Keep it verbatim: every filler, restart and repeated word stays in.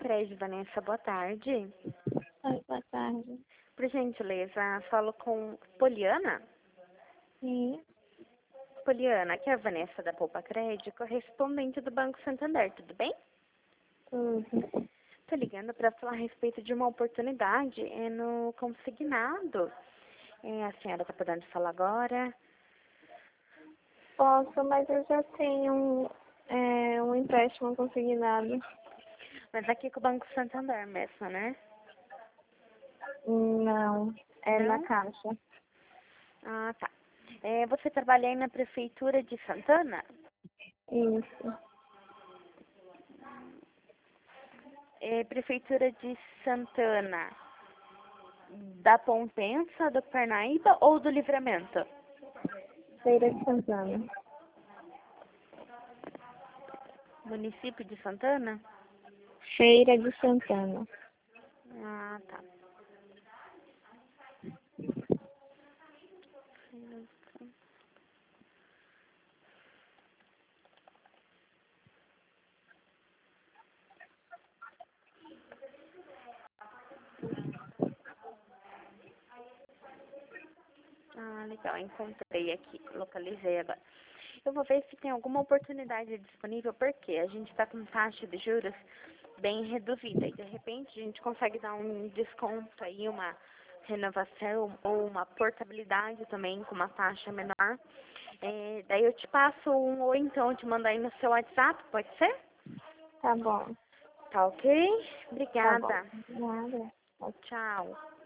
Crédito, Vanessa, boa tarde. Oi, boa tarde. Por gentileza, falo com Poliana. Sim, Poliana, aqui é a Vanessa da Poupa Crédito, correspondente do Banco Santander, tudo bem? tudo. Tô ligando para falar a respeito de uma oportunidade é, no consignado. É, a senhora está podendo falar agora? Posso, mas eu já tenho um, é, um empréstimo consignado. Mas aqui com o Banco Santander mesmo, né? Não, é na Não? Caixa. Ah, tá. É, você trabalha aí na Prefeitura de Santana? Isso. É, Prefeitura de Santana, da Pompensa, do Parnaíba ou do Livramento? Feira de Santana. Município de Santana? Feira de Santana. Ah, tá. Ah, legal, encontrei aqui, localizei agora. Eu vou ver se tem alguma oportunidade disponível, porque a gente está com taxa de juros bem reduzida e de repente a gente consegue dar um desconto aí, uma renovação ou uma portabilidade também com uma taxa menor. É, daí eu te passo um ou então eu te mando aí no seu WhatsApp, pode ser? Tá bom. Tá ok? Tá bom. Obrigada. Nada. Tchau.